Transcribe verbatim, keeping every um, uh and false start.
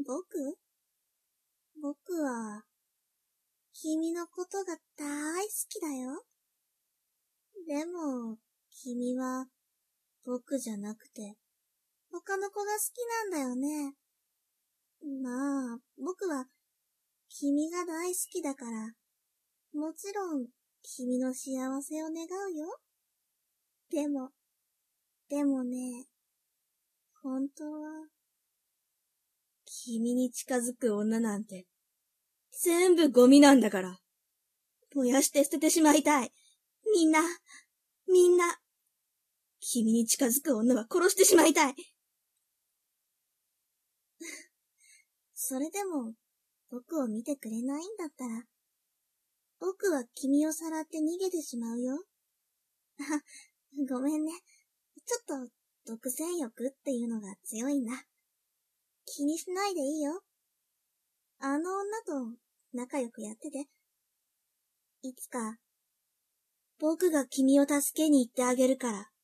僕僕は、君のことが大好きだよ。でも、君は、僕じゃなくて、他の子が好きなんだよね。まあ、僕は、君が大好きだから、もちろん、君の幸せを願うよ。でも、でもね、本当は、君に近づく女なんて、全部ゴミなんだから。燃やして捨ててしまいたい。みんな、みんな。君に近づく女は殺してしまいたい。それでも、僕を見てくれないんだったら、僕は君をさらって逃げてしまうよ。あ、ごめんね。ちょっと、独占欲っていうのが強いんだ。気にしないでいいよ。あの女と仲良くやってて。いつか、僕が君を助けに行ってあげるから。